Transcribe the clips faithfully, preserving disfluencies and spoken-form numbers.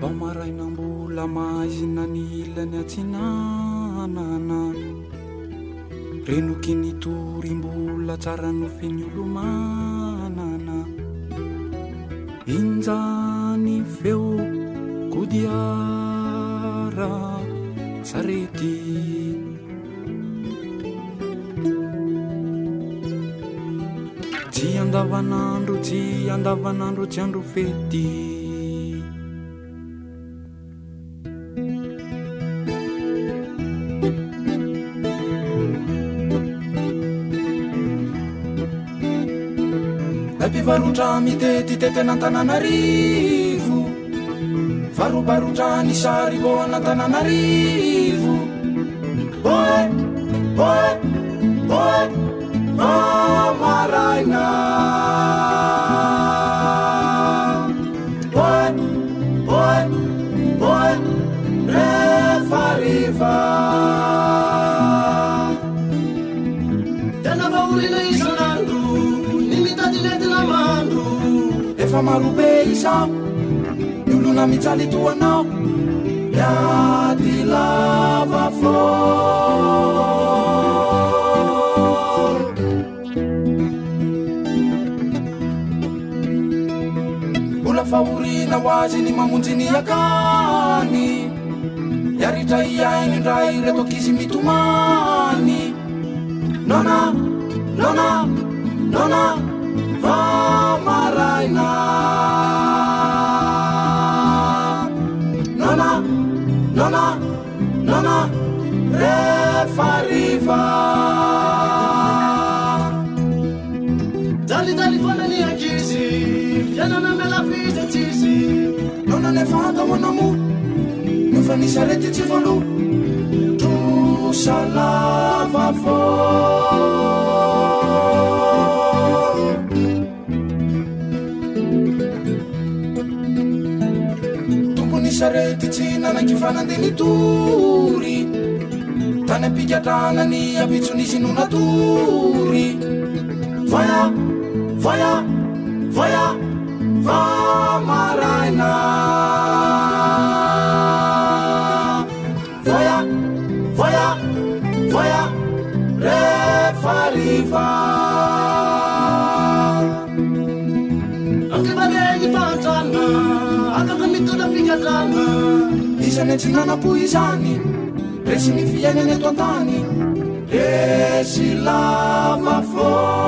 Vao marainam-bola maizina ny ilany atsinanana renoky ny torim-bola tsara nofiny olomanana injany feo kodiara sarety tsy andavanandro tsy andavanandro tsy andro fety Varotra mitety tety an'Antananarivo varobarotra ny sary bo an'Antananarivo boe boe boe va maraina boe boe boe refa riva tena vaorina isan'andro nimitady lety lamandro efa marobe isao ny olona mijaly toanao miady lava fo mbola faorina ho azy ny mamonjy ny akany iaritra iainy ndray reto ankizy mitomany nona nona nona va maraina nona nona nona refa riva dali dali fana ny ankizy fianana mela fizy tsisy nona ne fantahoanamo nofa ny sarety tsy volo trosa lava fo sarety tsy nanaky fanandeny tory tany ampikatranany apitson'izy nonatory voya voya voya va maraina voya voya voya refa riva anche bagagli fantanna isany antsinanapo izany resy ny fiainany eto antany resy lava fo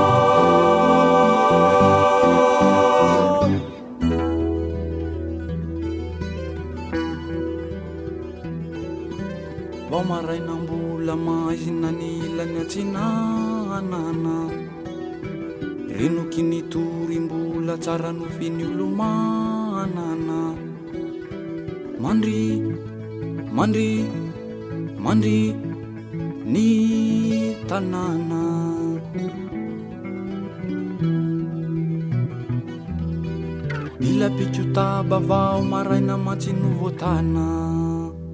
vao marainam-bola maizina ny ilany atsinanana renoky ny torim-bola tsara nofiny olomanana mandry mandry mandry ny tanàna mila pikotaba vao maraina matsino voatana